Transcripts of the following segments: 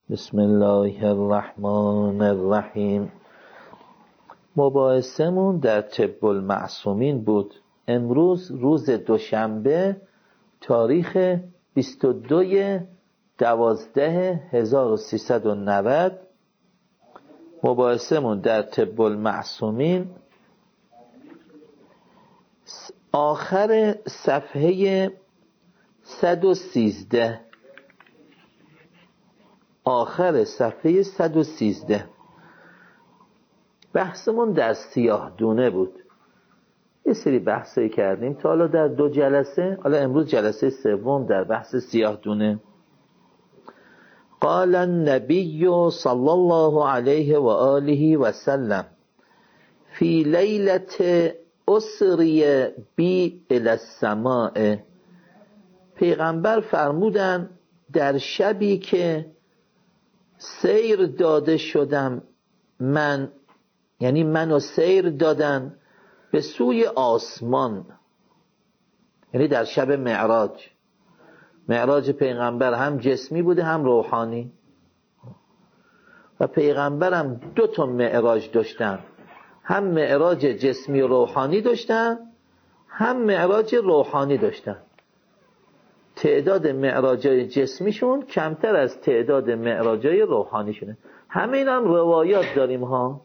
بسم الله الرحمن الرحیم. مباحثمون در طب المعصومین بود. امروز روز دوشنبه تاریخ 22/12/1390. مباحثمون در طب المعصومین آخر صفحه 113. آخر صفحه 113 بحثمون در سیاه دونه بود. یه سری بحثی کردیم تا حالا در 2 جلسه. حالا امروز جلسه سوم در بحث سیاه دونه. قال النبی صلی الله علیه و آله و سلم فی لیلة اسری بی الی السماء. پیغمبر فرمودن در شبی که سیر داده شدم من، یعنی منو سیر دادن به سوی آسمان، یعنی در شب معراج. معراج پیغمبر هم جسمی بوده هم روحانی، و پیغمبرم 2 معراج داشتن، هم معراج جسمی و روحانی داشتن، هم معراج روحانی داشتن. تعداد معراجای جسمیشون کمتر از تعداد معراجای روحانیشونه. همین هم روایات داریم ها.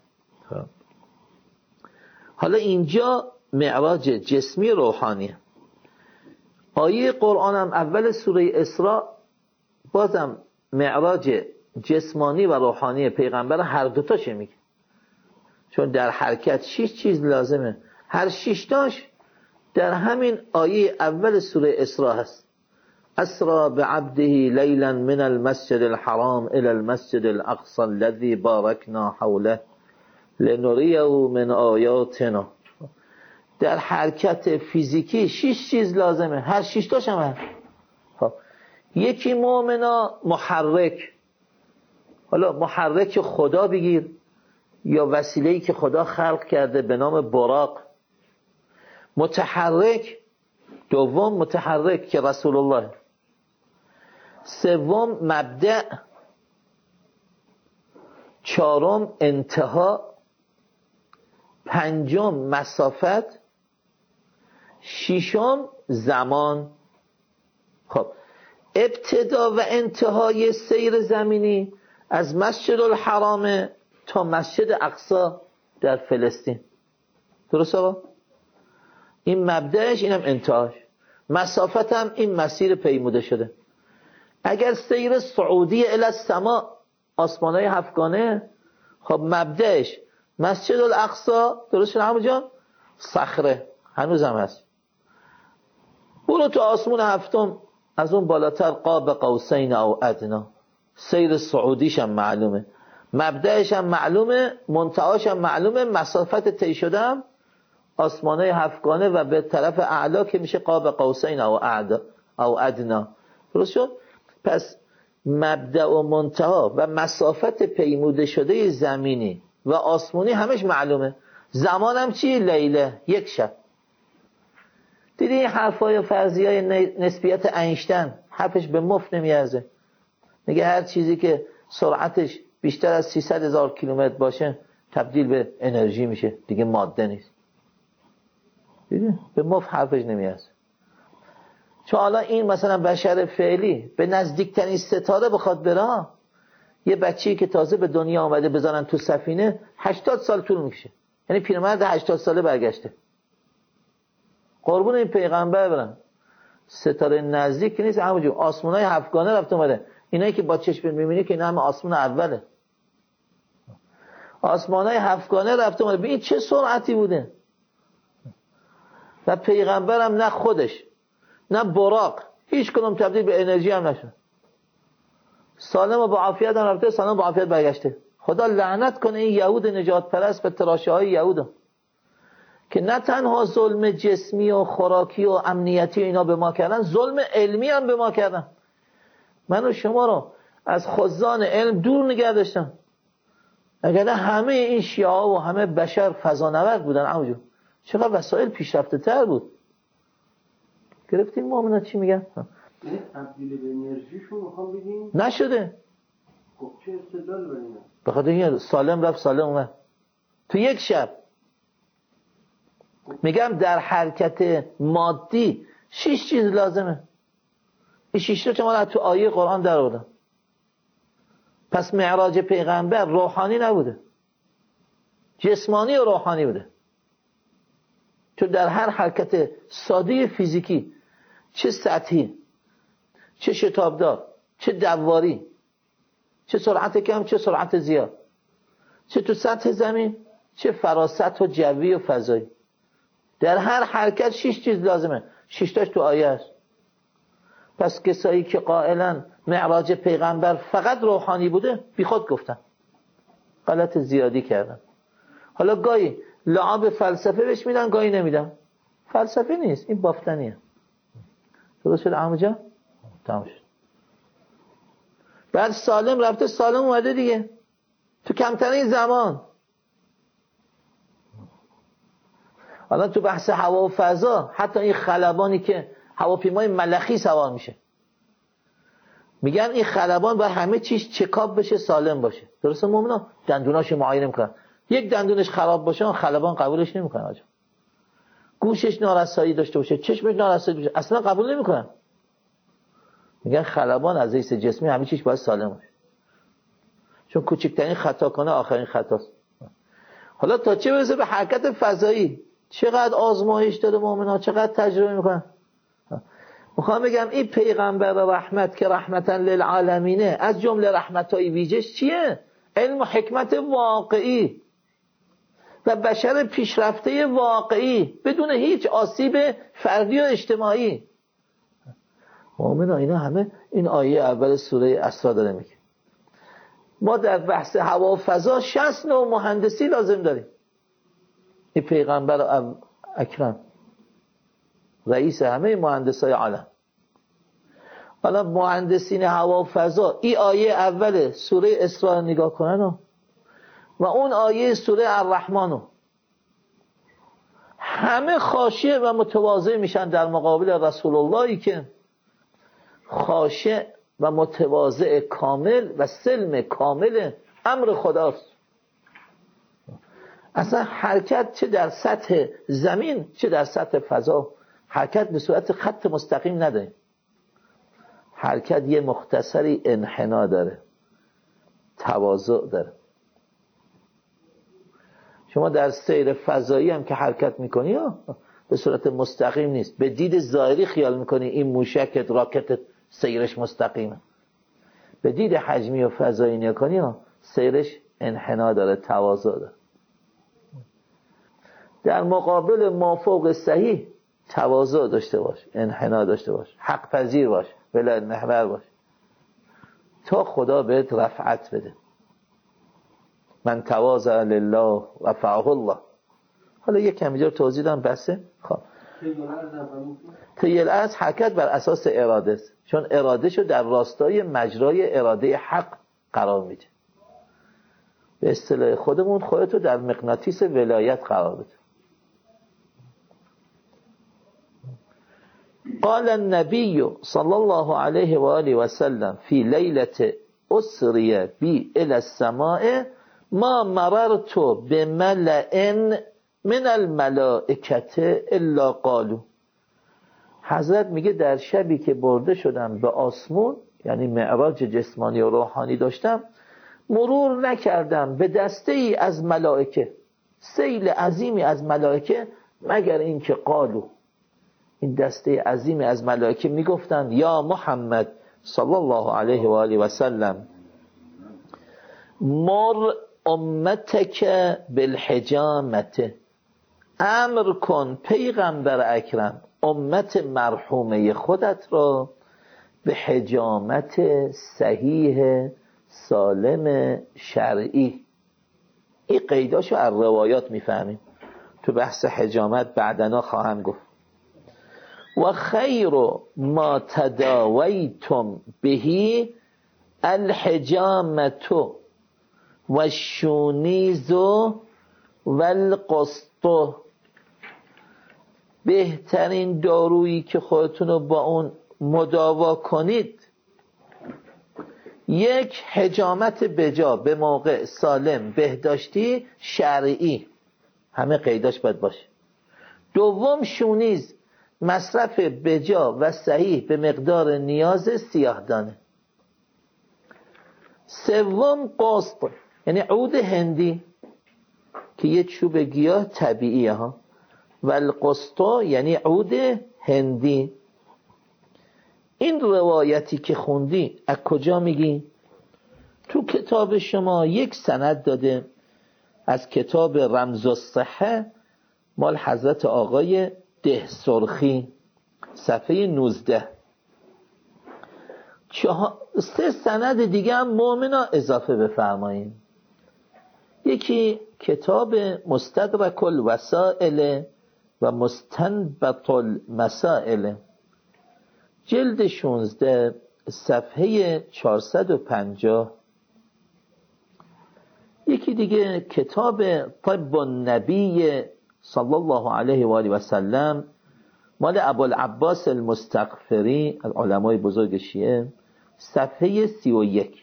حالا اینجا معراج جسمی روحانیه. آیه قرآن هم اول سوره اسراء بازم معراج جسمانی و روحانی پیغمبر هر دوتاش میگه، چون در حرکت 6 چیز لازمه. هر 6 تاش در همین آیه اول سوره اسراء هست. اسرا بعبده لیلا من المسجد الحرام الى المسجد الاقصى الذي باركنا حوله لنريه من آیاتنا. در حرکت فیزیکی 6 چیز لازمه، هر 6 تاش هم هست. یکی مؤمنا محرک، حالا محرک خدا بگیر یا وسیله‌ای که خدا خلق کرده به نام براق. متحرک، دوم متحرک که رسول الله، سوم مبدأ، چهارم انتها، پنجم مسافت، ششم زمان. خب ابتدا و انتهای سیر زمینی از مسجد الحرام تا مسجد اقصی در فلسطین. درست آقا؟ این مبدأش، اینم انتهاش. مسافت هم این مسیر پیموده شده. اگر سیر صعودی الی السماء، آسمانهای هفتگانه، خب مبدأش مسجد الاقصی. درست شد همون جان؟ صخره هنوز هم هست. برو تو آسمون هفتم، از اون بالاتر قاب قوسین او ادنا. سیر صعودیش هم معلومه، مبدأش هم معلومه، منتهاش هم معلومه. مسافت طی شدم آسمانهای هفتگانه و به طرف اعلا که میشه قاب قوسین او ادنا. درست شد؟ پس مبدأ و منتها و مسافت پیموده شده زمینی و آسمانی همش معلومه. زمانم چی؟ لیله، یک شب. دیدی این حرفای فرضیای نسبیت اینشتین حرفش به مفت نمیارزه. میگه هر چیزی که سرعتش بیشتر از 300,000 کیلومتر باشه تبدیل به انرژی میشه، دیگه ماده نیست. دیدی؟ به مفت حرفش نمیارزه. چون حالا این مثلا بشر فعلی به نزدیکترین ستاره بخواد بره، یه بچه‌ای که تازه به دنیا آمده بزنن تو سفینه 80 سال طول میکشه. یعنی پیرمرد 80 ساله برگشته. قربون این پیغمبر برن. ستاره نزدیک نیست، همونجور آسمونای هفتگانه رفت اومده. اینایی که با چشم میبینی که اینا همه آسمون اوله. آسمانای هفتگانه رفت اومده. ببین چه سرعتی بوده. و پیغمبرم نه خودش نه براق هیچ کنم تبدیل به انرژی هم نشد. سالم و با عافیت هم رفته، سالم با عافیت برگشته. خدا لعنت کنه این یهود نجات پرست و تراشه های یهود که نه تنها ظلم جسمی و خوراکی و امنیتی اینا به ما کردن، ظلم علمی هم به ما کردن. من و شما رو از خزان علم دور نگه داشتن. اگر نه همه این شیعه و همه بشر فضانورد بودن، همونجور چقدر وسایل پیشرفته تر بود. گرفتین مؤمنات چی میگن؟ تبدیل به انرژیشون میخوام بگیم نشده. خب به خاطر اینکه سالم رفت سالم اومد تو یک شب. میگم در حرکت مادی 6 چیز لازمه. این 6 تا ما تو آیه قرآن در آوردم. پس معراج پیغمبر روحانی نبوده، جسمانی و روحانی بوده. چون در هر حرکت ساده فیزیکی، چه سطحی، چه شتابدار، چه دواری، چه سرعت کم، چه سرعت زیاد، چه تو سطح زمین، چه فراست و جوی و فضایی، در هر حرکت 6 چیز لازمه. 6 تاش تو آیه است. پس کسایی که قائلن معراج پیغمبر فقط روحانی بوده بی خود گفتن، غلط زیادی کردن. حالا گاهی لعاب فلسفه بهش میدن، گاهی نمیدن. فلسفه نیست، این بافتنیه. درست شد عمو جان؟ تمام شد. بعد سالم رفته سالم اومده دیگه تو کمترین زمان. حالا تو بحث هوا و فضا، حتی این خلبانی که هواپیمای ملخی سوار میشه، میگن این خلبان باید همه چیز چکاپ بشه، سالم باشه. درسته مومنا؟ دندوناشو معاینه میکنن. یک دندونش خراب باشه خلبان قبولش نمیکنه آجا. گوشش نارسایی داشته باشه، چشمش نارسایی باشه، اصلا قبول نمیکنن. میگن خلبان از حیث جسمی همه چیز باید سالم باشه، چون کوچکترین خطا کنه آخرین خطاست. حالا تا چه برسه به حرکت فضایی، چقدر آزمایش داره مومنا، چقدر تجربه میکنن. میخوام بگم این پیغمبر رحمت که رحمتا للعالمینه، از جمله رحمتای ویژش چیه؟ علم و حکمت واقعی و بشر پیشرفته واقعی بدون هیچ آسیب فردی و اجتماعی. مؤمنا اینا همه این آیه اول سوره اسراء داره میگه. ما در بحث هوا و فضا 60 نوع مهندسی لازم داریم. این پیغمبر اکرم رئیس همه مهندسای عالم. حالا مهندسین هوا و فضا این آیه اول سوره اسراء نگاه کنن و اون آیه سوره الرحمن، همه خاشع و متواضع میشن در مقابل رسول اللهی که خاشع و متواضع کامل و سلم کامل امر خداست. اصلا حرکت چه در سطح زمین چه در سطح فضا، حرکت به صورت خط مستقیم نداره. حرکت یه مختصری انحنا داره، تواضع داره. شما در سیر فضایی هم که حرکت میکنی به صورت مستقیم نیست. به دید ظاهری خیال میکنی این موشکت راکتت سیرش مستقیمه. به دید حجمی و فضایی نکنی سیرش انحنا داره، تواضع داره. در مقابل مافوق صحیح تواضع داشته باش، انحنا داشته باش، حق پذیر باش، ولایت محور باش تا خدا بهت رفعت بده. من تواضع لله رفعه الله. حالا یک کمی جا توضیح دادم بسه. خب طی الارض حرکت بر اساس اراده است، چون اراده شو در راستای مجرای اراده حق قرار میده. به اصطلاح خودمون خودتو در مغناطیس ولایت قرار بده. قال النبي صلى الله عليه وآله وسلم في ليلة أسري بي إلى السماء ما مررت بملأ من الملائكة الا قالوا. حضرت میگه در شبی که برده شدم به آسمون، یعنی معراج جسمانی و روحانی داشتم، مرور نکردم به دسته ای از ملائکه، سیل عظیمی از ملائکه، مگر اینکه قالو، این دسته عظیمی از ملائکه میگفتند یا محمد صلی الله علیه و آله و سلم مر امتک بالحجامت، امر کن پیغمبر اکرم امت مرحومه خودت را به حجامت صحیح سالم شرعی. این قیداشو از روایات میفهمیم، تو بحث حجامت بعدنا خواهم گفت. و خیر ما تداویتم بهی الحجامت و الشونیز و القسط. بهترین دارویی که خودتون رو با اون مداوا کنید یک، حجامت بجا به موقع، سالم، بهداشتی، شرعی، همه قیداش باید باشه. دوم، شونیز، مصرف بجا و صحیح به مقدار نیاز سیاهدانه. سوم، قسط، یعنی عود هندی که یه چوب گیاه طبیعیه ها، و القسطا یعنی عود هندی. این روایتی که خوندی از کجا میگی؟ تو کتاب شما یک سند داده از کتاب رمز الصحه مال حضرت آقای ده سرخی، صفحه 19. 3 سند دیگه هم مؤمنا اضافه بفرمایید. یکی کتاب مستدرک الوسائل و مستنبط المسائل، جلد 16 صفحه 450. یکی دیگه کتاب طب النبی صلی الله علیه و آله و سلم مال ابوالعباس المستغفری از علمای بزرگ شیعه، صفحه 31.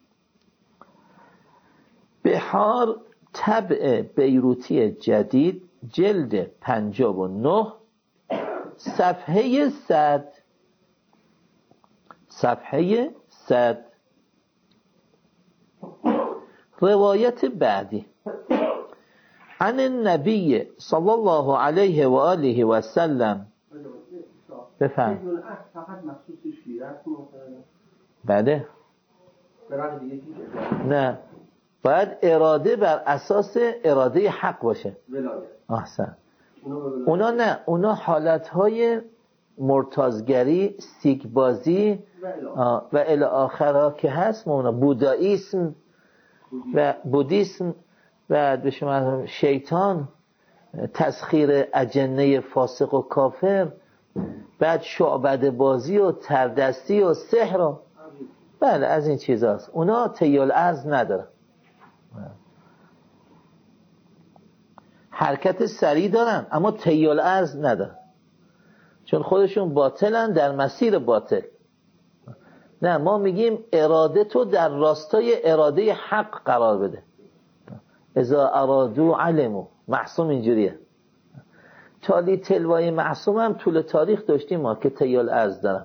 بحار طبع بیروتی جدید، جلد 59 صفحه 100. صفحه 100. روایت بعدی: عن النبی صلی الله علیه و آله و سلم. بفهم. فقط مخصوص شیعه است؟ بله. نه، باید اراده بر اساس اراده حق باشه. احسن. اونا نه، اونا حالتهای مرتازگری، سیگبازی و الی آخره که هست، اونا بودایسم و بودیسم و به شما شیطان، تسخیر اجنه فاسق و کافر، بعد شعبده بازی و تردستی و سحر. بله از این چیزاست. اونا تیال ارز ندارن، حرکت سریع دارن اما تیال ارز ندارن، چون خودشون باطلن در مسیر باطل. نه، ما میگیم اراده تو در راستای اراده حق قرار بده. اذا ارادو علمو، معصوم اینجوریه. تالی تلوای معصوم هم طول تاریخ داشتیم ما که تیال ارز دارن.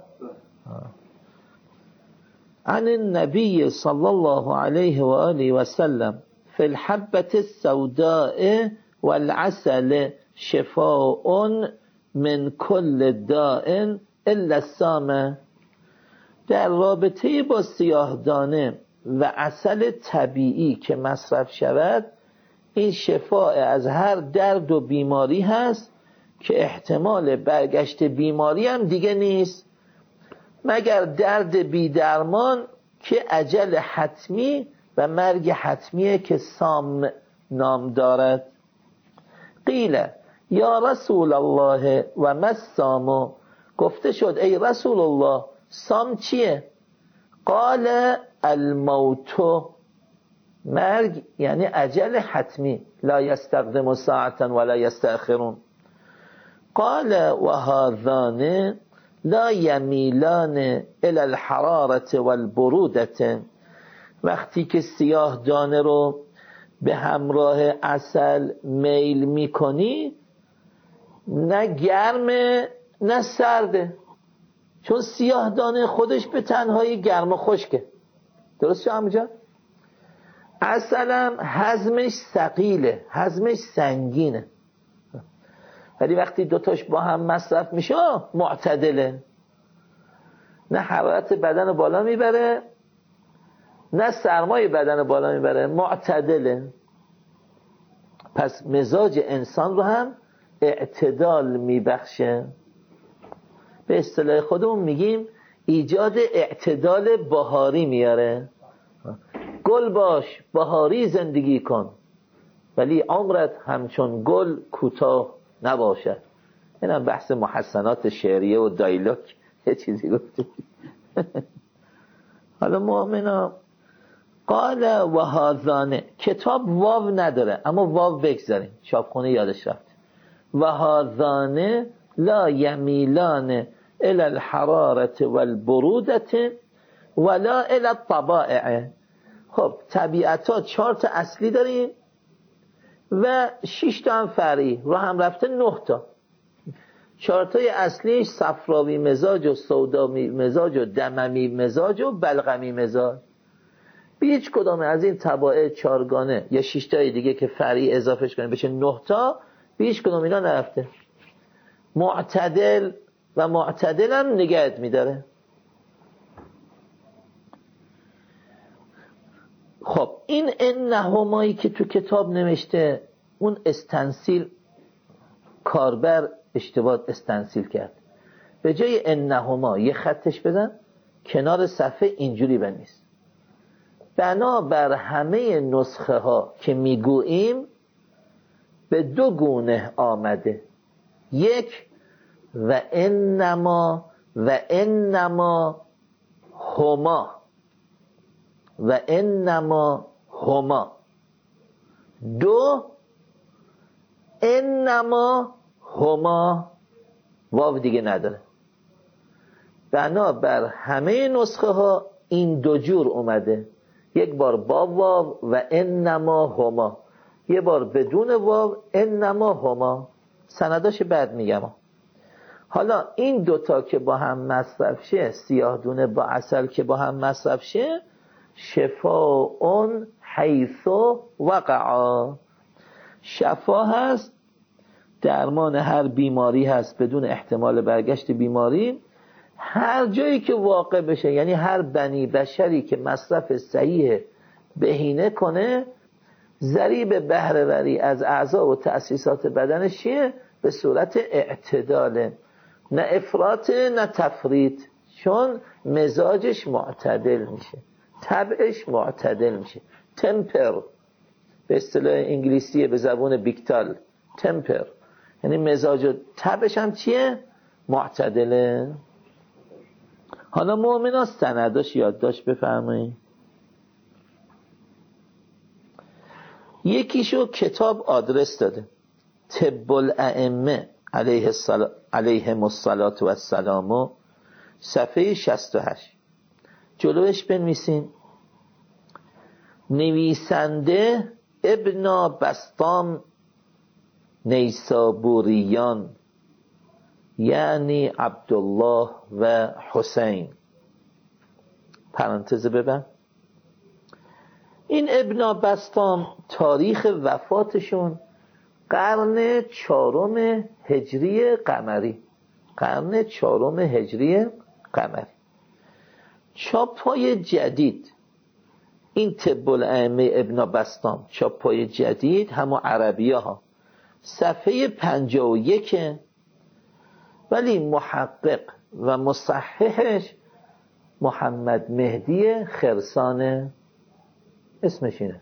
عن النبی صلی الله علیه و آله و سلم فی الحبة السوداء والعسل شفاء من كل داء الا السام. در رابطه با سیاهدانه و عسل طبیعی که مصرف شود، این شفاء از هر درد و بیماری هست که احتمال برگشت بیماری هم دیگه نیست، مگر درد بی درمان که اجل حتمی و مرگ حتمیه که سام نام دارد. قیل یا رسول الله و ما السام، گفته شد ای رسول الله سام چیه؟ قال الموت، مرگ یعنی اجل حتمی، لا یستقدم ساعتا ولا یستأخرون. قال و هذان لا یمیلان الی الحرارة والبرودة، وقتی که سیاه دانه رو به همراه عسل میل میکنی، نه گرمه نه سرده، چون سیاه دانه خودش به تنهایی گرم و خشکه. درست شد همونجا؟ عسلم هضمش ثقیله، هضمش سنگینه، ولی وقتی دوتاش با هم مصرف میشه معتدله، نه حرارت بدن بالا میبره نه سرمای بدن بالا میبره، معتدله. پس مزاج انسان رو هم اعتدال میبخشه. به اصطلاح خودمون میگیم ایجاد اعتدال بهاری میاره. گل باش، بهاری زندگی کن، ولی عمرت همچون گل کوتاه نباشد. اینم بحث محسنات شعریه و دایلوگ یه چیزی گفتیم. حالا مؤمنا قال و هذانه، کتاب واو نداره اما واو بگذاریم، چاپخونه یادش رفت. و هذانه لا یمیلان الی الحرارة والبرودة، ولا الی الطبائع. خب طبیعتا 4 تا اصلی داریم و 6 تا هم فرعی، رو هم رفته 9 تا. 4 تای اصلیش صفراوی مزاج و سوداوی مزاج و دممی مزاج و بلغمی مزاج. به هیچ کدام از این طبائع 4 گانه یا 6 تای دیگه که فرعی اضافهش کنیم بشه 9 تا، به هیچ کدام اینا نرفته. معتدل و معتدل هم نگهت میداره. خب این انهمایی که تو کتاب نوشته، اون استنسیل کاربر اشتباه استنسیل کرد. به جای انهما یه خطش بدن کنار صفحه، اینجوری بنویس: بنابر همه نسخه ها که میگوییم به 2 گونه آمده. 1 و انما هما و انما هما. 2 انما هما، واو دیگه نداره. بنابر همه نسخه ها این 2 جور اومده، 1 بار با واو و انما هما، 1 بار بدون واو انما هما. سنداش بعد میگم. حالا این 2 تا که با هم مصرف شه، سیاه دونه با عسل که با هم مصرف شه، شفاء حیث وقعا، شفا هست، درمان هر بیماری هست بدون احتمال برگشت بیماری، هر جایی که واقع بشه. یعنی هر بنی بشری که مصرف صحیح بهینه کنه، ضریب بهره‌وری از اعضا و تأسیسات بدنش چیه؟ به صورت اعتداله، نه افراط نه تفریط، چون مزاجش معتدل میشه، طبعش معتدل میشه. تمپر به اصطلاح انگلیسی، به زبان بیکتال، تمپر یعنی مزاج و طبعش هم چیه؟ معتدله. حالا مؤمنا سنداش یادداشت بفرمایید. یکیشو کتاب آدرس داده، طب الائمه علیهم الصلاة و السلام، صفحه 68. جلوش بنویسین: نویسنده ابن بسطام نیسابوریان، یعنی عبدالله و حسین. پرانتز ببن. این ابن بسطام تاریخ وفاتشون قرن 4 هجری قمری، قرن 4 هجری قمری. چاپای جدید این طب الائمه ابن بسطام، چاپای جدید همون عربیه ها، صفحه 51، ولی محقق و مصححش محمد مهدی خرسانه. اسمش اینه،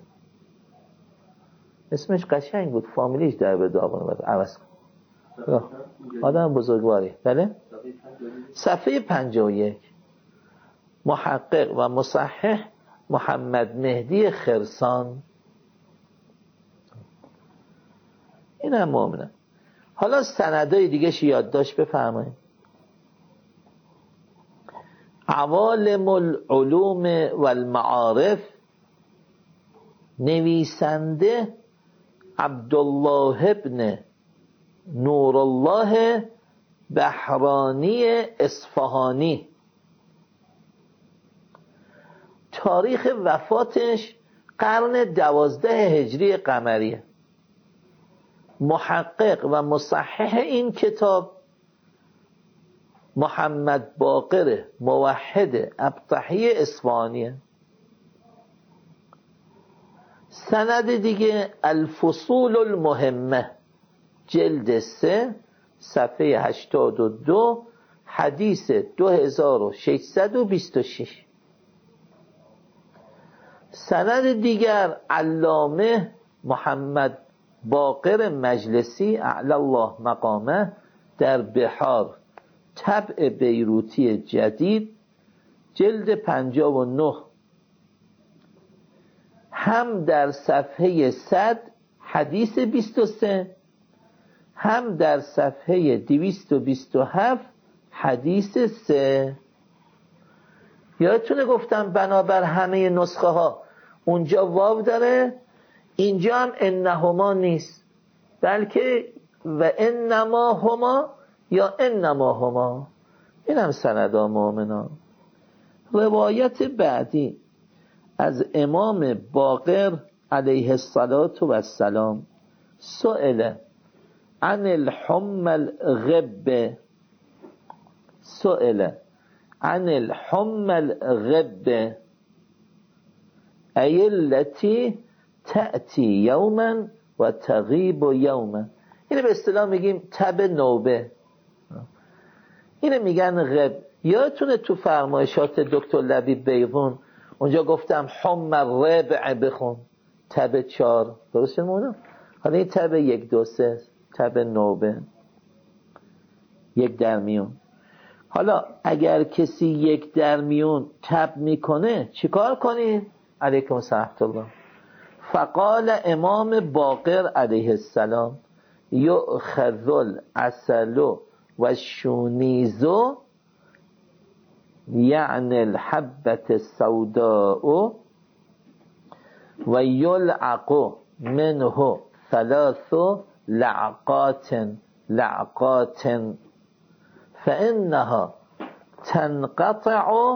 اسمش قشنگ بود، فامیلیش در به داغون بود، عوض کن، آدم بزرگواری. بله، صفحه 51، محقق و مصحح محمد مهدی خرسان. این هم مؤمنه. حالا سندای دیگه یادداشت بفرمایید: عوالم العلوم والمعارف، نویسنده عبدالله ابن نورالله بحرانی اصفهانی، تاریخ وفاتش قرن 12 هجری قمریه. محقق و مصحح این کتاب محمد باقر موحد ابطحی اصفهانیه. سند دیگه الفصول المهمه، جلد 3، صفحه 82، حدیث 2626. سند دیگر علامه محمد باقر مجلسی اعلی الله مقامه در بحار، طبع بیروتی جدید، جلد 59، هم در صفحه 100 حدیث 23، هم در صفحه 227 حدیث 3. یادتونه گفتم بنابر همه نسخه ها اونجا واو داره، اینجا هم انهما نیست، بلکه و انما هما یا انما هما. این هم سندا مؤمنان. روایت بعدی از امام باقر علیه السلام سئل عن الحم الغب، سئل عن الحم الغب ای التي تأتی یوما و تغیب یوما. اینه به اصطلاح میگیم تب نوبه، اینه میگن غب. یادتونه تو فرمایشات دکتر لبیب بیضون اونجا گفتم حم الربع بخون، تب 4، درسته مونم؟ حالا این تب 1 2 3 تب نوبه، 1 در میون. حالا اگر کسی 1 در میون تب میکنه چیکار کنید؟ علیکم السلام الله. فقال امام باقر علیه السلام یؤخذ العسل و الشونیز یعنی الحبة السوداء و یلعق منه 3 لعقات فإنها تنقطع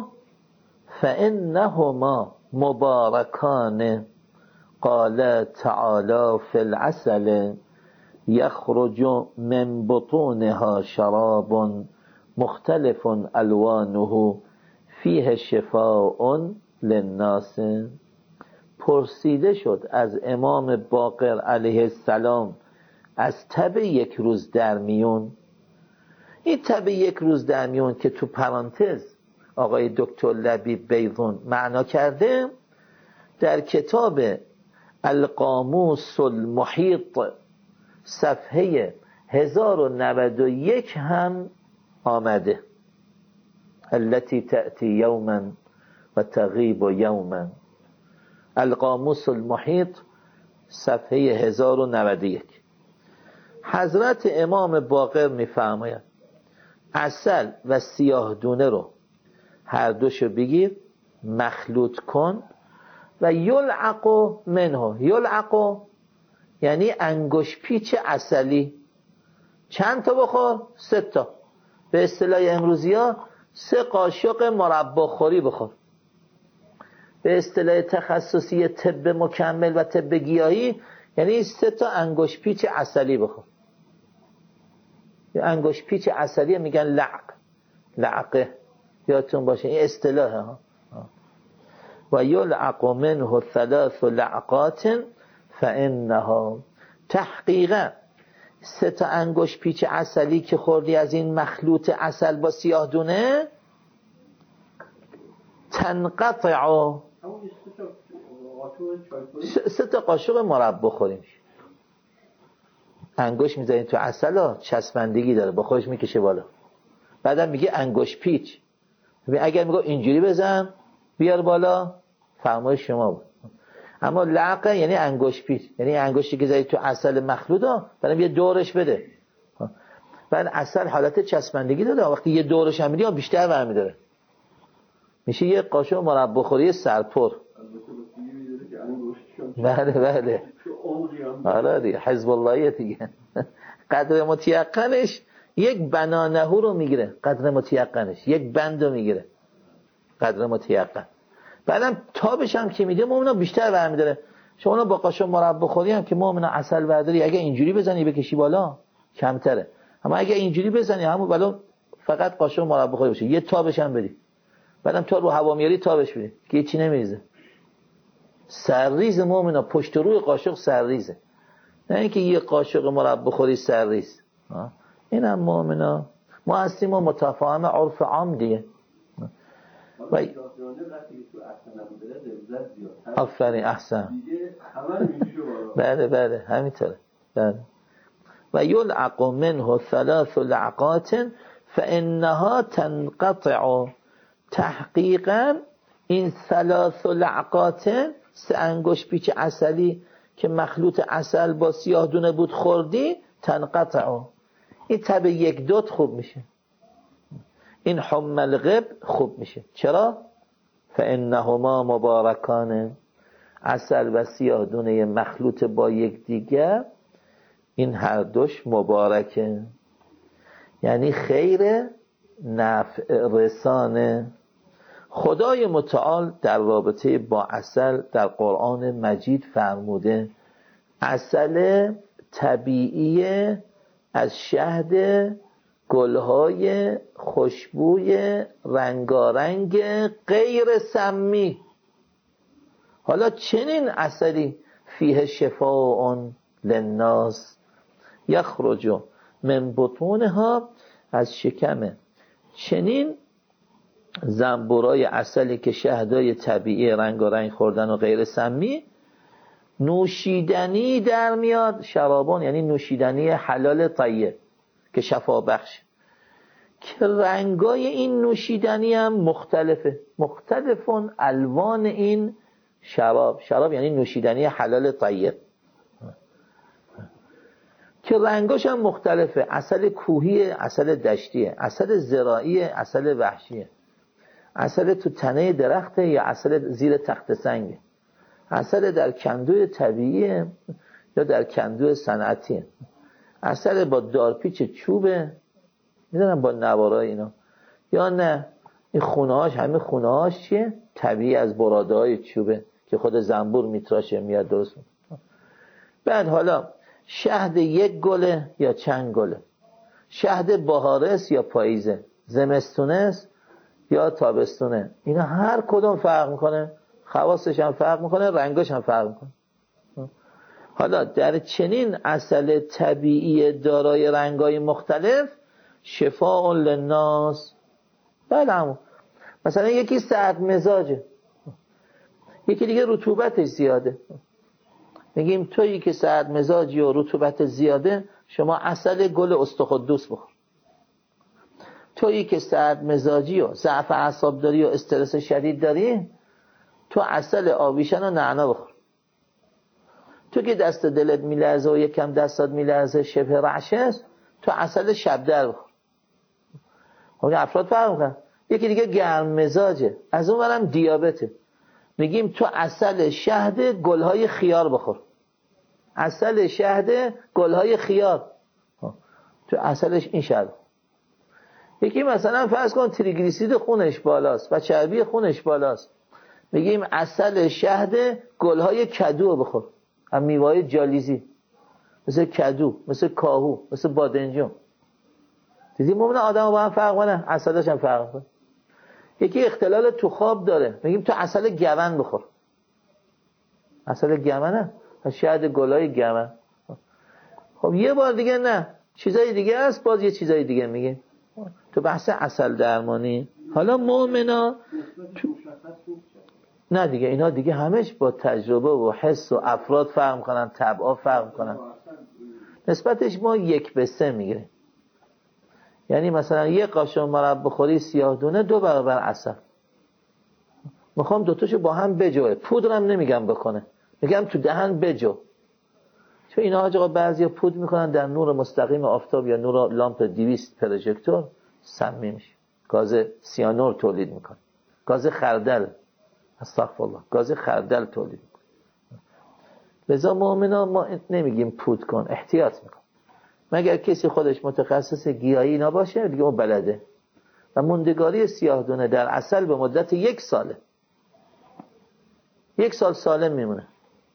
فإنهما مباركان. قال تعالى في العسل يخرج من بطونها شراب مختلف الوانه فيه شفاء للناس. پرسیده شد از امام باقر علیه السلام از تب 1 روز در میون. این تب 1 روز در میون که تو پرانتز آقای دکتر لبیب بیضون معنا کرده، در کتاب القاموس المحیط صفحه 1091 هم آمده، التي تأتی یوما و تغیب یوما. القاموس المحیط صفحه 1091. حضرت امام باقر میفرماید عسل و سیاه دونه رو هر دوشو بگیر، مخلوط کن و یلعق منه. یلعق یعنی انگوش پیچ عسلی. چند تا بخور؟ 3 تا. به اصطلاح امروزی ها 3 قاشق مربا خوری بخور. به اصطلاح تخصصی طب مکمل و طب گیاهی یعنی 3 تا انگوش پیچ عسلی بخور. انگوش پیچ عسلی میگن لعقه، یادتون باشه این اصطلاحه ها. و یلعق منه 3 لعقات فانها، تحقیقا 3 تا انگوش پیچ عسلی که خوردی از این مخلوط عسل با سیاه دونه تنقطع. 3 تا قاشق مربا خوریم. انگوش میزنی تو عسل ها چسبندگی داره، با خودش میکشه بالا. بعدم میگه انگوش پیچ. اگر میگه اینجوری بزن بیار بالا فرمایش شما بود. اما لعقه یعنی انگوش پیچ، یعنی انگشتی که زدی تو عسل مخلوط ها بعدم یه دورش بده. بعد عسل حالت چسبندگی داره، وقتی یه دورش هم میدی بیشتر برمی‌داره، میشه یه قاشق مربا خوری سرپر. بله آره دیگه، حزب اللهیه دیگه. قدر متیقنش 1 بنانه رو میگیره، قدر متیقنش 1 بند رو میگیره، قدر متیقن. بعدم تابش هم که میده مومنا بیشتر برمی‌داره. شما با قاشق مربا خوری هم که مومنا عسل برداری اگه اینجوری بزنی بکشی بالا کمتره، اما اگه اینجوری بزنی همون بالا فقط قاشق مربا خوری باشه، یه تابش هم بدی، بعدم تا رو هوا میاری تابش بدی که چی نمیریزه. سرریز مومنا، پشت روی قاشق سرریزه، نه اینکه یه قاشق مربا خوری سرریز. اینم مومنا ما هستیم و متفاهم عرف عام دیگه. و آفرین احسن. بله همینطوره. بله. و یلعق منه 3 لعقات فانها تنقطع. تحقیقا این 3 لعقات 3 انگشت پیچ عسلی که مخلوط عسل با سیاه دونه بود خوردی تنقطع. این تب 1 2 خوب میشه، این حم الغب خوب میشه. چرا؟ فانهما مبارکان، عسل و سیاه دونه مخلوط با یک دیگر، این هر دوش مبارکه، یعنی خیر نفع رسانه. خدای متعال در رابطه با عسل در قرآن مجید فرموده عسل طبیعی از شهد گلهای خوشبوی رنگارنگ غیر سمی. حالا چنین عسلی فیه شفاء للناس یخرج من بطونها، از شکم چنین زنبورای عسلی که شهدای طبیعی رنگارنگ خوردن و غیر سمی نوشیدنی در میاد. شرابون یعنی نوشیدنی حلال طیب که شفا بخش، که رنگای این نوشیدنی هم مختلفه. مختلفون الوان این شراب یعنی نوشیدنی حلال طیب که رنگاش هم مختلفه. عسل کوهی، عسل دشتیه، عسل زراعی، عسل وحشیه، عسل تو تنه درخته یا عسل زیر تخت سنگه، عسل در کندوی طبیعیه یا در کندوی صنعتیه، عسل با دارپیچ چوبه میدونم با نوارای اینا، یا نه این خونهاش، همه خونهاش چیه؟ طبیعی از براده های چوبه که خود زنبور میتراشه میاد درست. بعد حالا شهد یک گله یا چند گله، شهد بهارست یا پاییزه، زمستونست یا تابستونه، اینا هر کدوم فرق میکنه، خواصش هم فرق میکنه، رنگش هم فرق میکنه. حالا در چنین عسل طبیعی دارای رنگای مختلف شفاء للناس. بعد همون مثلا یکی سرد مزاجه، یکی دیگه رطوبتش زیاده، میگیم تویی که سرد مزاجی و رطوبت زیاده شما عسل گل استخدوس بخور. تویی که سرد مزاجی و ضعف اعصاب داری و استرس شدید داری، تو عسل آویشن و نعنا بخور. تو که دست دلت میلرزه و یکم دستات میلرزه شبه رعش است، تو عسل شبدر بخور. خب افراد فرق میکنن. یکی دیگه گرم مزاجه، از اون برم دیابته، میگیم تو عسل شهد گلهای خیار بخور. عسل شهد گلهای خیار، تو عسلش این شهد. یکی مثلا فرض کن تریگلیسیرید خونش بالاست و چربی خونش بالاست، میگیم عسل شهد گلهای کدو بخور، هم میوه‌های جالیزی مثل کدو، مثل کاهو، مثل بادنجون. دیدیم ممکنه آدم با هم فرق کنه، عسلش هم فرق کنه. یکی اختلال تو خواب داره، میگیم تو عسل گون بخور. عسل گونه شهد گلهای گون. خب یه بار دیگه نه، چیزای دیگه هست، باز یه چیزای دیگه میگه تو بحث عسل درمانی. حالا مؤمنا نه دیگه، اینا دیگه همش با تجربه و حس و افراد فرق کنن، طبعا فرق کنن. نسبتش ما 1:3 میگیریم. یعنی مثلا یه قاشق مرب بخوری سیاه دونه 2 برابر عسل. میخوام دوتاشو با هم بجوه، پودرم نمیگم بکنه، میگم تو دهن بجو. چون اینا آقا بعضیا پود میکنن در نور مستقیم آفتاب یا نور لامپ 200 پروژکتور سمی میشه، گاز سیانور تولید میکنه، گاز خردل، استغفرالله، گاز خردل تولید میکنه. لذا مؤمنا ما نمیگیم پود کن، احتیاط میکن، مگر کسی خودش متخصص گیاهی نباشه دیگه اون بلده. و موندگاری سیاه دونه در عسل به مدت 1 ساله، 1 سال سالم میمونه.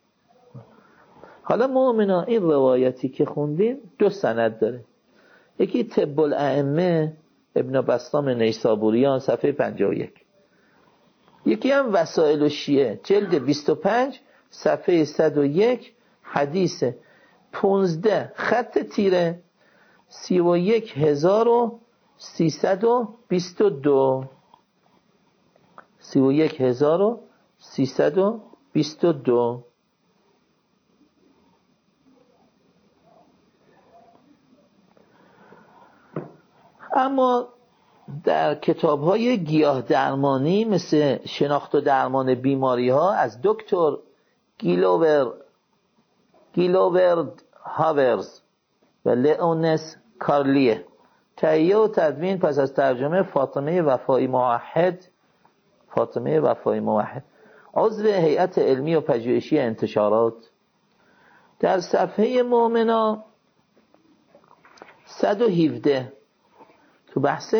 حالا مؤمنا این روایتی که خوندیم 2 سند داره. یکی طب الائمه ابن بسطام نیسابوریان صفحه 51، یکی هم وسائل الشیعه جلد 25 صفحه 101 حدیث 15 خط تیره 31322 31322. اما در کتاب‌های گیاه درمانی مثل شناخت و درمان بیماری‌ها از دکتر گیلوورد هاورز و لئونس کارلیه، تهیه و تدوین پس از ترجمه فاطمه وفایی موحد فاطمه وفایی موحد، عضو هیئت علمی و پژوهشی انتشارات، در صفحه مؤمنا 117 تو بحث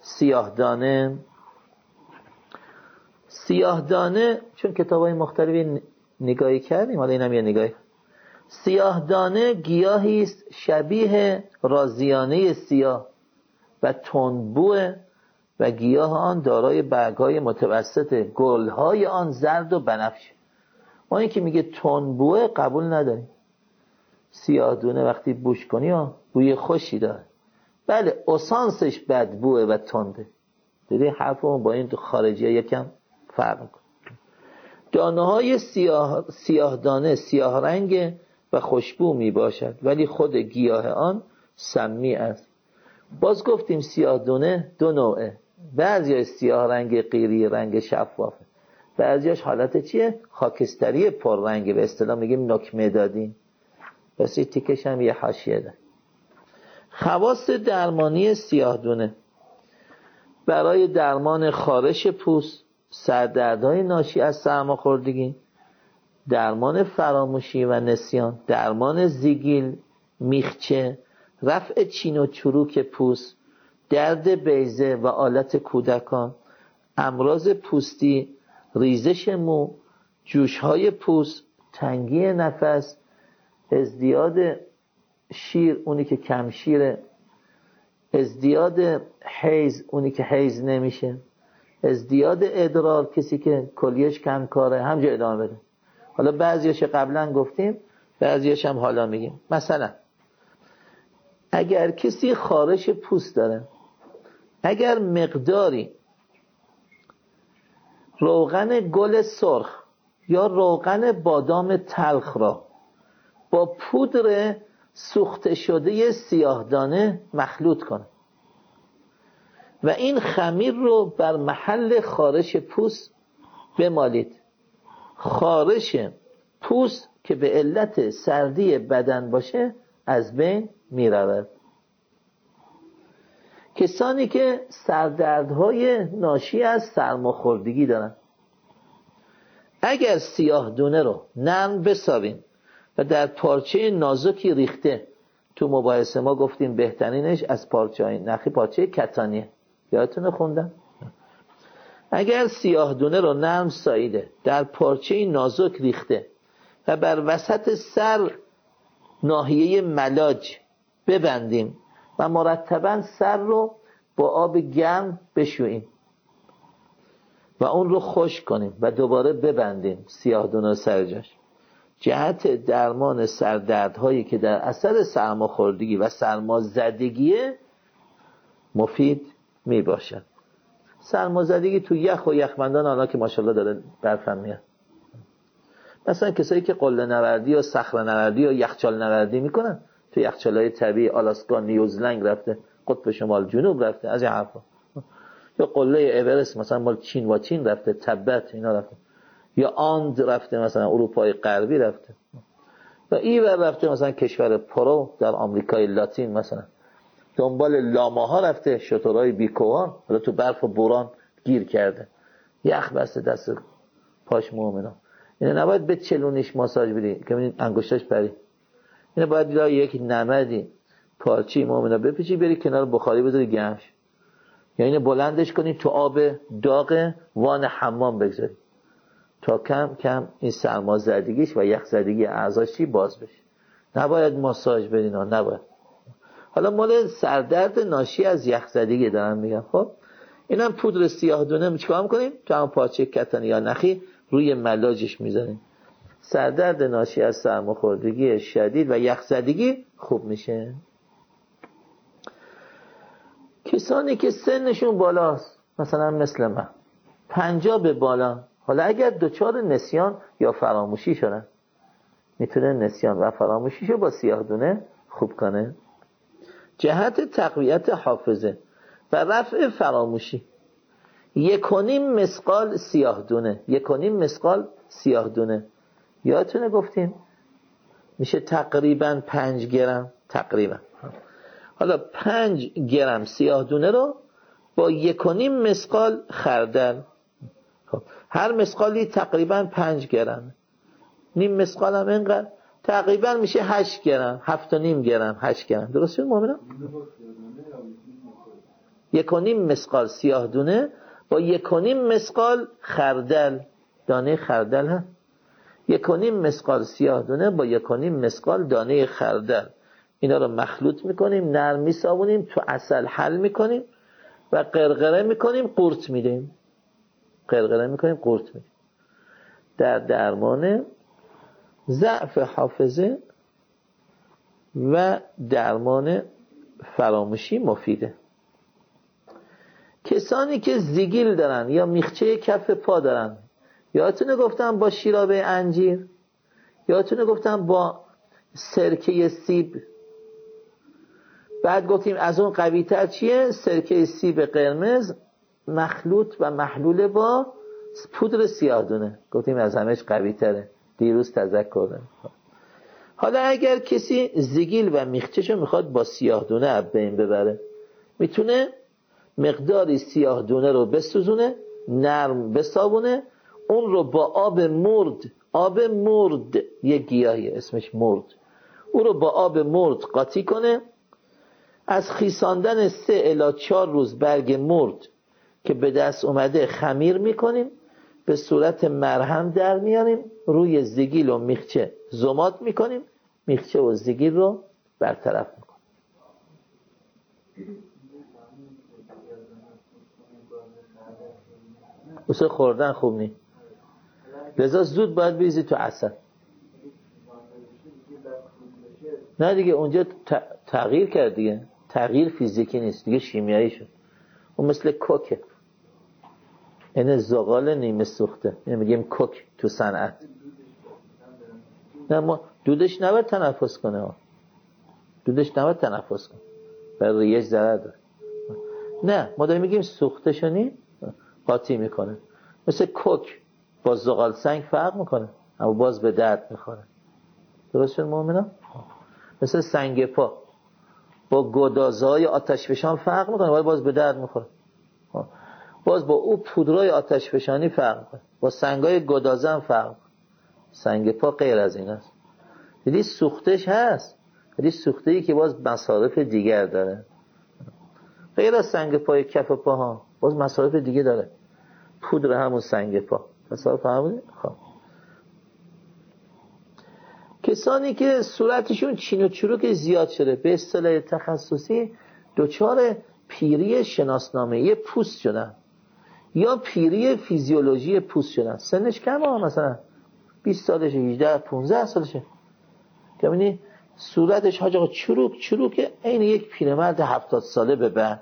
سیاهدانه چون کتابای مختلفی نگاهی کردیم، حالا اینم یه نگاهی. سیاهدانه گیاهی است شبیه رازیانه سیاه و تندبوه و گیاه آن دارای برگ‌های متوسط، گل‌های آن زرد و بنفش. ما این که میگه تندبوه قبول نداریم. سیاهدانه وقتی بوش کنی بوی خوشی داره، بله اسانسش بدبوه و تنده. دیدی حرفمون با این تو خارجی یکم فرق میکنه. دانه‌های سیاهدانه سیاه رنگ و خوشبو می باشد، ولی خود گیاه آن سمی است. باز گفتیم سیاهدانه دو نوعه، بعضی سیاه رنگ قیری، رنگ شفافه، بعضیش حالت چیه؟ خاکستری پر رنگه، به اصطلاح میگیم نوک مدادی. پس این تیکش هم یه حاشیه ده. خواص درمانی سیاهدانه: برای درمان خارش پوست، سردردهای ناشی از سرماخوردگی، درمان فراموشی و نسیان، درمان زیگیل، میخچه، رفع چین و چروک پوست، درد بیضه و آلت کودکان، امراض پوستی، ریزش مو، جوشهای پوست، تنگی نفس، ازدیاد شیر اونی که کم شیره، ازدیاد حیض اونی که حیض نمیشه، ازدیاد ادرار کسی که کلیهش کم کاره. همجا ادامه بده. حالا بعضیش قبلا گفتیم، بعضیش هم حالا میگیم. مثلا اگر کسی خارش پوست داره، اگر مقداری روغن گل سرخ یا روغن بادام تلخ را با پودر سوخته شده سیاهدانه مخلوط کنه و این خمیر رو بر محل خارش پوست بمالید، خارش پوست که به علت سردی بدن باشه از بین می رود. کسانی که سردردهای ناشی از سرماخوردگی دارن، اگر سیاهدانه رو نرم بسابین و در پارچه نازکی ریخته، تو مباحثه ما گفتیم بهترینش از پارچه نخی پارچه کتانیه، یادتونه خوندم؟ اگر سیاهدانه رو نرم ساییده در پارچه نازک ریخته و بر وسط سر ناحیه ملاج ببندیم و مرتباً سر رو با آب گرم بشوییم و اون رو خشک کنیم و دوباره ببندیم سیاهدانه سر جاش، جهت درمان سردردهایی که در اثر سرماخوردگی و سرمازدگی مفید می باشد. سرمازدگی تو یخ و یخبندان حالا که ماشاءالله داره برفم میاد، مثلا کسایی که قله نوردی یا صخره نوردی یا یخچال نوردی میکنن، تو یخچالای طبیعی آلاسکا، نیوزلند رفته، قطب شمال جنوب رفته، از این حرفا، یا قله اورست مثلا مال چین و چین رفته، تبت اینا رفته، یا آند رفته مثلا اروپای غربی رفته، و این رفته مثلا کشور پرو در آمریکای لاتین مثلا دنبال لاماها رفته، شترهای بیکوها، حالا تو برف و بوران گیر کرده، یخ بسته دست پاش مومنا. اینه نباید به چلونیش ماساژ بدی که ببینید انگشتاش پری، اینه باید یا یک نمدی پارچی مومنا بپیچی بری کنار بخاری بذاری گرمش، یا اینه بلندش کنی تو آب داغ وان حمام بگذاری تا کم کم این سرمازدگیش و یخزدگی اعضاشی باز بشه. نباید ماساژ بدین، نباید. حالا مال سردرد ناشی از یخزدگی دارم میگم. خب اینم پودر سیاهدانه چیکار میکنیم؟ تو هم پارچه کتانی یا نخی روی ملاجش میزنیم، سردرد ناشی از سرماخوردگی شدید و یخزدگی خوب میشه. کسانی که سنشون بالاست، مثلا مثل من 50 به بالا، حالا اگر دچار نسیان یا فراموشی شدن، میتونه نسیان و فراموشیشو با سیاهدانه خوب کنه. جهت تقویت حافظه و رفع فراموشی 1.5 مسقال سیاهدانه، 1.5 مسقال سیاهدانه، یادتونه گفتیم میشه تقریبا 5 گرم تقریبا. حالا 5 گرم سیاهدانه رو با 1.5 مسقال خردل خب هر مسقالی تقریبا 5 گرم، نیم مسقال هم اینقدر، تقریبا میشه 8 گرم، 7.5 گرم، 8 گرم. درسته مؤمنان؟ 1.5 مسقال سیاه دونه با 1.5 مسقال خردل، دانه خردل هست، 1.5 مسقال سیاه دونه با 1.5 مسقال دانه خردل، اینا رو مخلوط میکنیم، نرم میسابونیم، تو عسل حل میکنیم و قرقره میکنیم، قورت میدیم. قرقره میکنیم، قورت میدیم. در درمان ضعف حافظه و درمان فراموشی مفیده. کسانی که زیگیل دارن یا میخچه کف پا دارن، یادتونه گفتم با شیرابه انجیر، یادتونه گفتم با سرکه سیب، بعد گفتیم از اون قوی تر چیه؟ سرکه سیب قرمز مخلوط و محلول با پودر سیاه‌دونه، گفتیم از همش قوی تره، دیروز تذکر دارم. حالا اگر کسی زیگیل و میخچه‌شو میخواد با سیاه‌دونه از بین ببره، میتونه مقداری سیاه‌دونه رو بسوزونه، نرم بسابونه، اون رو با آب مرد، یه گیاهی اسمش مرد، اون رو با آب مرد قاطی کنه، از خیساندن 3 الی 4 روز برگ مرد که به دست اومده خمیر میکنیم، به صورت مرهم در میاریم، روی زیگیل و میخچه زماد میکنیم، میخچه و زیگیل رو برطرف میکنیم. واسه خوردن خوب نی، لذا زود باید بریزی تو عسل. نه دیگه اونجا تغییر کرد دیگه، تغییر فیزیکی نیست دیگه، شیمیایی شد. اون مثل کوکه، این زغال نیمه سوخته، میگیم کوک تو صنعت. نه ما دودش نباید تنفس کنه، دودش نباید تنفس کنه، برای ریش ضرر داره. نه ما داریم میگیم سوخته شنی قاطی میکنه، مثل کوک با زغال سنگ فرق میکنه اما باز به درد میخوره. درست شد مؤمنان؟ مثل سنگ پا با گدازهای آتش فشان فرق میکنه ولی باز به درد میخوره. باز با او پودرای آتش فشانی فرق میکنه، با سنگای گدازه هم فرق میکنه. سنگ پا غیر از این است. دیدی سوختش هست، دیدی سوخته‌ای که باز مصارف دیگر داره، غیر از سنگ پای کف پا ها باز مصارف دیگه داره. پودر همون سنگ پا مصارف همونه. خب کسانی که صورتشون چین و چروک زیاد شده، به اصطلاح تخصصی دچار پیری شناسنامه پوست شدن یا پیری فیزیولوژی پوست شدن، سنش کمه، مثلا 20 سالشه، 18 15 سالشه، که ببینی صورتش حاج آقا چروک عین یک پیرمرد 70 ساله به بعد.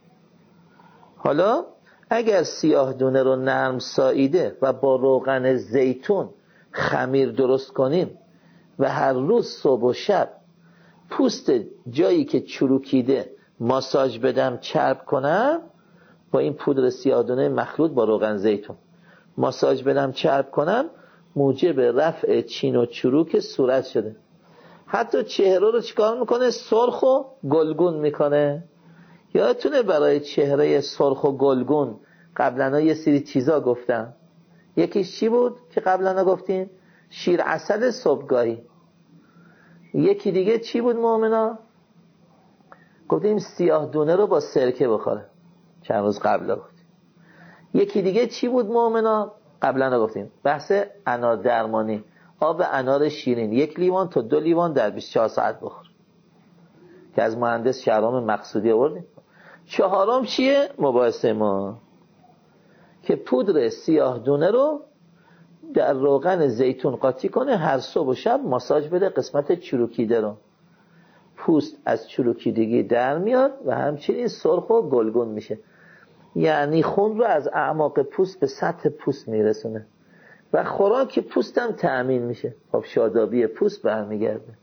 حالا اگر سیاه دونه رو نرم ساییده و با روغن زیتون خمیر درست کنیم و هر روز صبح و شب پوست جایی که چروکیده ماساژ بدم، چرب کنم، با این پودر سیاه دونه مخلوط با روغن زیتون ماساژ بدم، چرب کنم، موجب رفع چین و چروک صورت شده. حتی چهره رو چیکار میکنه؟ سرخ و گلگون میکنه. یادتونه برای چهره سرخ و گلگون قبلا یه سری چیزا گفتم، یکیش چی بود که قبلا گفتیم؟ شیر عسل صبحگاهی. یکی دیگه چی بود مؤمنا؟ گفتیم سیاه دونه رو با سرکه بخوره، چند روز قبل گفتیم. یکی دیگه چی بود مؤمنا؟ قبلا گفتیم بحث انار درمانی، آب انار شیرین 1 لیوان تا 2 لیوان در 24 ساعت بخور، که از مهندس شهرام مقصودی آوردیم. 4م چیه مباحثه ما؟ که پودر سیاه دونه رو در روغن زیتون قاطی کنه، هر صبح و شب ماساژ بده قسمت چروکیده رو، پوست از چروکیدگی در میاد و همچنین سرخ و گلگون میشه، یعنی خون رو از اعماق پوست به سطح پوست میرسونه و خوراک پوست هم تأمین میشه. خب شادابی پوست برمیگرده.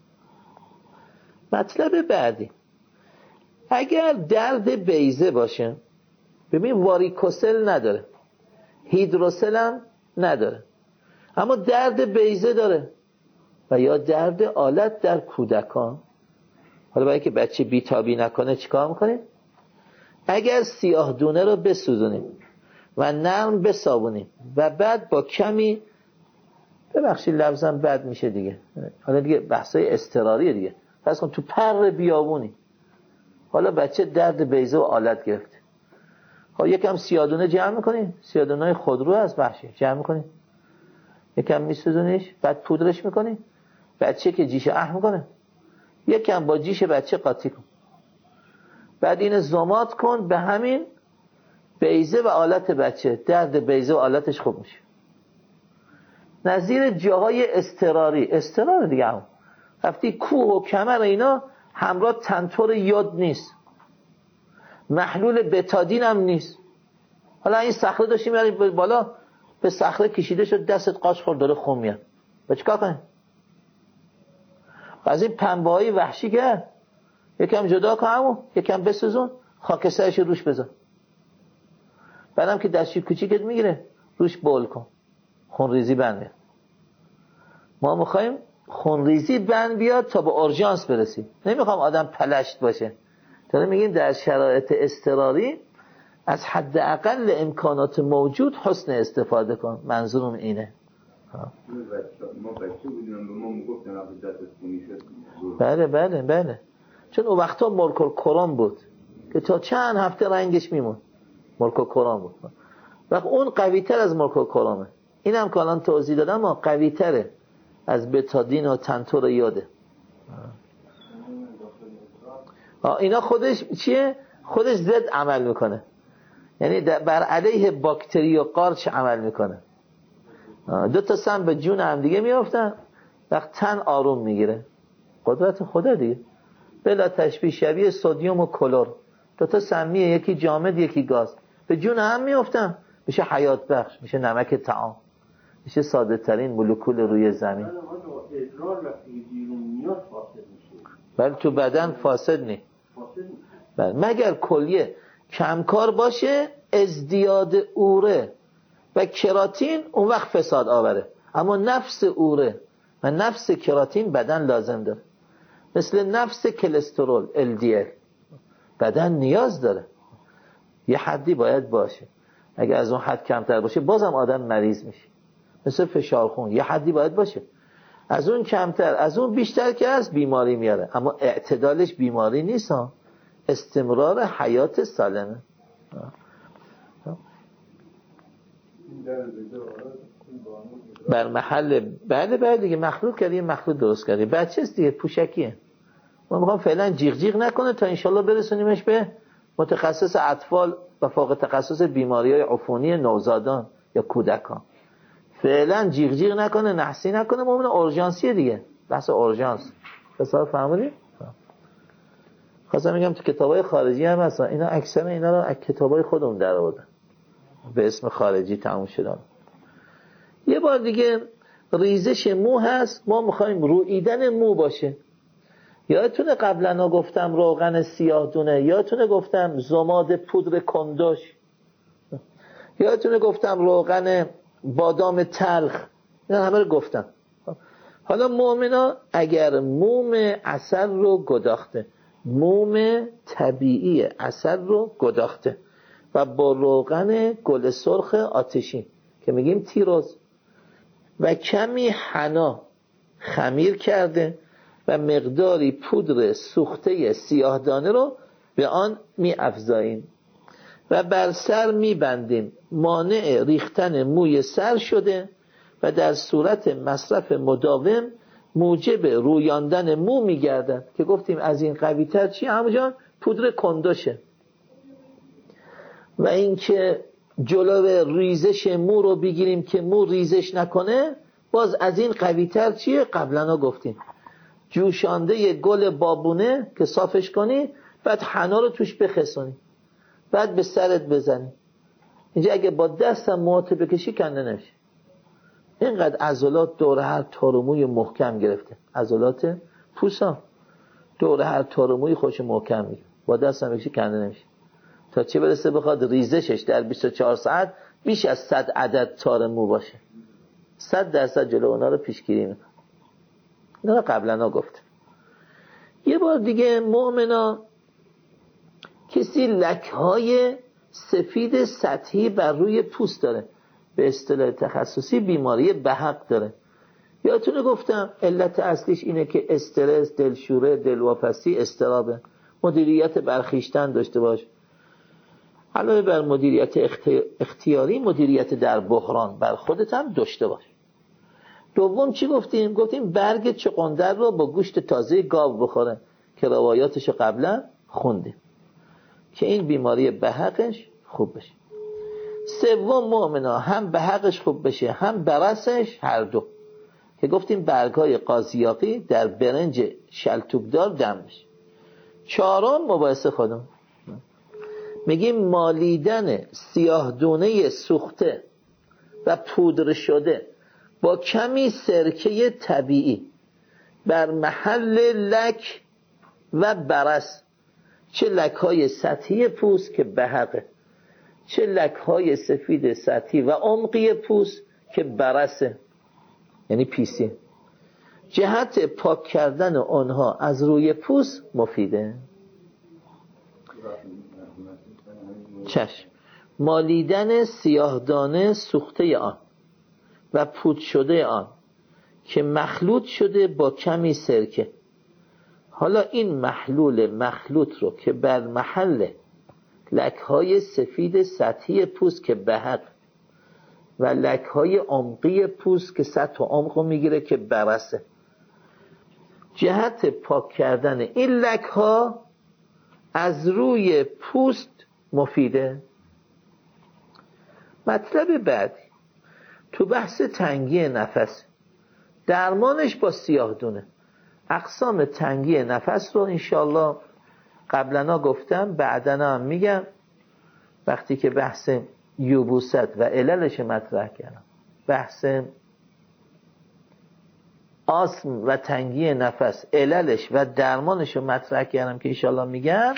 مطلب بعدی، اگر درد بیضه باشه، ببین واریکوسل نداره، هیدروسل هم نداره، اما درد بیضه داره و یا درد آلت در کودکان. حالا برای که بچه بیتابی نکنه چیکار میکنیم؟ اگر سیاه دونه رو بسوزونیم و نرم بسابونیم و بعد با کمی، ببخشید لفظم بد میشه دیگه، حالا دیگه بحثای اضطراریه دیگه، فرض کن تو پر بیابونی، حالا بچه درد بیضه و آلت گرفته، ها یکم سیادونه جمع میکنی، سیادونه‌های خودرو از وحشی جمع میکنی، یکم میسوزونیش، بعد پودرش میکنی، بچه که جیش اح میکنه یکم با جیش بچه قاطی کن، بعد این زمات کن به همین بیضه و آلت بچه، درد بیضه و آلتش خوب میشه. نظیر جاهای اضطرار دیگه هم رفتی کوه و کمر اینا همراه تنتور یود نیست، محلول بتادین هم نیست، حالا این صخره داشتی میاری بالا، به صخره کشیده شد دستت قاش خورد داره خون میاد، با چیکار کنی؟ از این پنبه های وحشی که یکم جدا کن، یکم بسوزون، خاکسترش روش بذار، بعدم که دستی کوچیکت میگیره روش بول کن، خونریزی بند میاد. ما میخوایم خونریزی بند بیاد تا به اورژانس برسیم، نمیخوام آدم پلشت باشه. داره میگیم در شرایط اضطراری از حد اقل امکانات موجود حسن استفاده کن، منظورم اینه. ما بچه بودیم به ما میگفتن وقتی دستت خونی شد. بله چون اون وقتا ملک الکرام بود که تا چند هفته رنگش میمون، ملک الکرام بود، وقت اون قوی تر از ملک الکرامه. این هم که الان توضیح دادم ما قوی تره از بتادین و تنتور یاده. اینا خودش چیه؟ خودش ضد عمل میکنه، یعنی بر علیه باکتری و قارچ عمل میکنه. دو تا سم به جون هم دیگه میافتن، وقت تن آروم میگیره، قدرت خدا دیگه، بلا تشبیه شبیه سدیم و کلور، دو تا سمیه، یکی جامد یکی گاز، به جون هم میافتن، میشه حیات بخش، میشه نمک طعام، میشه ساده ترین مولکول روی زمین. بله تو بدن فاسد نی، بله مگر کلیه کمکار باشه، ازدیاد اوره و کراتین اون وقت فساد آوره، اما نفس اوره و نفس کراتین بدن لازم داره، مثل نفس کلسترول LDL بدن نیاز داره، یه حدی باید باشه، اگه از اون حد کمتر باشه بازم آدم مریض میشه، مثل فشار خون یه حدی باید باشه، از اون کمتر از اون بیشتر که از بیماری میاره، اما اعتدالش بیماری نیست ها، استمرار حیات سالمه. بر محل بله دیگه مخلوط کردی، مخلوط درست کردی، بچه‌ست دیگه، پوشکیه. ما میخوام فعلا جیغ جیغ نکنه تا انشالله برسونیمش به متخصص اطفال و فوق تخصص بیماری‌های عفونی نوزادان یا کودکان. فعلا جیغ جیغ نکنه، نحسی نکنه، مؤمن اورژانسیه دیگه، بحث اورژانس. حساب فهمیدی؟ خواستم میگم تو کتابای خارجی هم هستن، اینا اکثر اینا رو از کتابای خودمون درآوردن به اسم خارجی تموم شدن. یه بار دیگه ریزش مو هست، ما میخوایم رویدن مو باشه. یادتونه قبلا گفتم روغن سیاه دونه، یادتونه گفتم زماد پودر کندوش، یادتونه گفتم روغن بادام تلخ، اینا همه رو گفتم. حالا مؤمنا اگر موم عسل رو گداخته، موم طبیعی عسل رو گداخته و با روغن گل سرخ آتشین که میگیم تیروز و کمی حنا خمیر کرده و مقداری پودر سوخته سیاه دانه رو به آن می افزاییم و بر سر می بندیم، مانع ریختن موی سر شده و در صورت مصرف مداوم موجب رویاندن مو می گردد که گفتیم از این قوی تر چی همجان؟ پودر کندوشه. و اینکه جلو ریزش مو رو بگیریم که مو ریزش نکنه، باز از این قوی تر چیه؟ قبلا گفتیم جوشانده گل بابونه که صافش کنی، بعد حنا رو توش بخسونی، بعد به سرت بزنی، اینجا اگه با دستم موهاتو بکشی کنده نمیشه. اینقدر عضلات دور هر تار و موی محکم گرفته، عضلات پوسا دور هر تار و موی خوش محکم میگیره، با دستم بکشی کنده نمیشه، تا چه برسه بخواد ریزشش در 24 ساعت بیش از 100 عدد تار مو باشه، 100% جلو اونا رو پیشگیری میکنه. اینا رو قبلا گفت. یه بار دیگه مؤمنا کسی لکهای سفید سطحی بر روی پوست داره، به اصطلاح تخصصی بیماری بهق داره. یادتونه گفتم علت اصلیش اینه که استرس، دلشوره، دلواپسی، اضطرابه. مدیریت برخیشتن داشته باش. علاوه بر مدیریت اختیاری، مدیریت در بحران بر خودت هم داشته باش. دوم چی گفتیم؟ گفتیم برگ چغندر رو با گوشت تازه گاو بخوره که روایاتش رو قبلا خوندیم که این بیماری بهقش خوب بشه. سوم مؤمنا هم بهقش خوب بشه هم برسش، هر دو، که گفتیم برگای قاضیاقی در برنج شلتوکدار دم بشه. چهارم مباحثه خودم میگیم مالیدن سیاه دونه سوخته و پودر شده با کمی سرکه طبیعی بر محل لک و برس، چه لک‌های سطحی پوست که بهقه، چه لک‌های سفید سطحی و عمقی پوست که برسه، یعنی پیسی. جهت پاک کردن آنها از روی پوست مفیده. چشم. مالیدن سیاهدانه سوخته آن و پود شده آن که مخلوط شده با کمی سرکه. حالا این مخلوط رو که بر محل لک‌های سفید سطحی پوست که بهق و لک‌های عمقی پوست که سطح و عمق رو میگیره که برسه، جهت پاک کردن این لک‌ها از روی پوست مفیده. مطلب بعدی تو بحث تنگی نفس، درمانش با سیاه دونه. اقسام تنگی نفس رو انشالله قبلنا گفتم، بعدنا هم میگم وقتی که بحث یبوست و عللش مطرح کردم، بحث آسم و تنگی نفس عللش و درمانش رو مطرح کردم که انشالله میگم.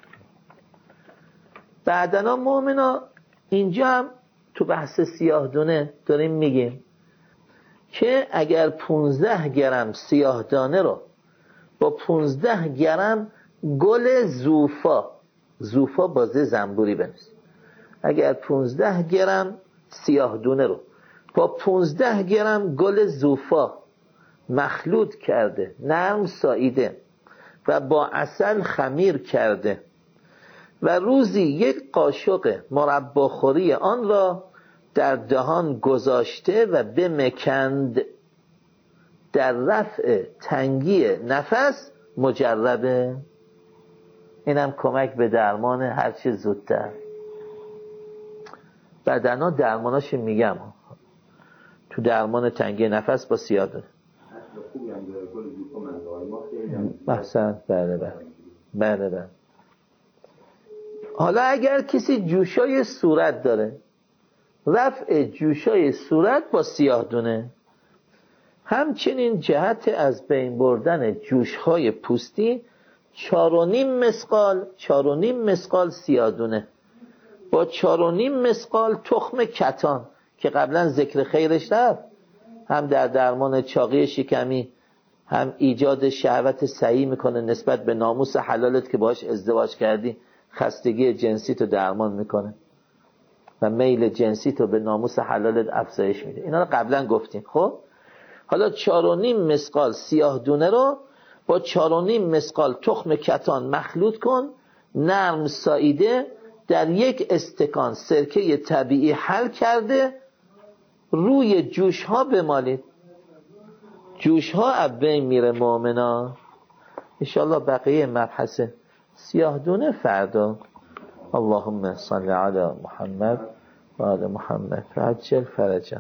بعدنا مؤمنا اینجا هم تو بحث سیاه دونه داریم میگیم که اگر 15 گرم سیاه دانه رو با 15 گرم گل زوفا بازه زنبوری بنویس، اگر 15 گرم سیاه دونه رو با 15 گرم گل زوفا مخلوط کرده، نرم ساییده و با عسل خمیر کرده و روزی 1 قاشق مرباخوری آن را در دهان گذاشته و بمکند، در رفع تنگی نفس مجربه. اینم کمک به درمان هرچه زودتر. بعدنا درماناش میگم تو درمان تنگی نفس با سیاه داره. احسن. بله. حالا اگر کسی جوشای صورت داره، رفع جوشای صورت با سیاه دونه. همچنین جهت از بین بردن جوشهای پوستی 4.5 مسقال سیاه دونه با 4.5 مسقال تخم کتان که قبلا ذکر خیرش رفت، هم در درمان چاقی شکمی، هم ایجاد شهوت صحیح میکنه نسبت به ناموس حلالت که باش ازدواج کردی، خستگی جنسی تو درمان میکنه و میل جنسی تو به ناموس حلالت افزایش میده. اینا رو قبلا گفتیم. خب حالا 4.5 مسقال سیاه دونه رو با 4.5 مسقال تخم کتان مخلوط کن، نرم ساییده، در 1 استکان سرکه طبیعی حل کرده روی جوش ها بمالید. جوش ها ابین میره مؤمنا. انشاءالله بقیه مبحث سیاه دونه فردا. اللهم صل علی محمد و آل محمد و عجل فرجا.